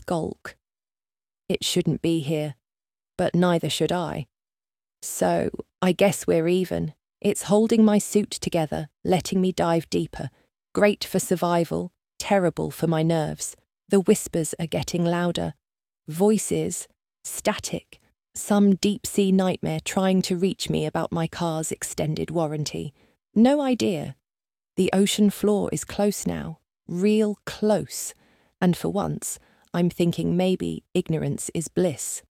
skulk. It shouldn't be here, but neither should I. So, I guess we're even. It's holding my suit together, letting me dive deeper. Great for survival, terrible for my nerves. The whispers are getting louder. Voices, static, some deep-sea nightmare trying to reach me about my car's extended warranty. No idea. The ocean floor is close now, real close, and for once, I'm thinking maybe ignorance is bliss.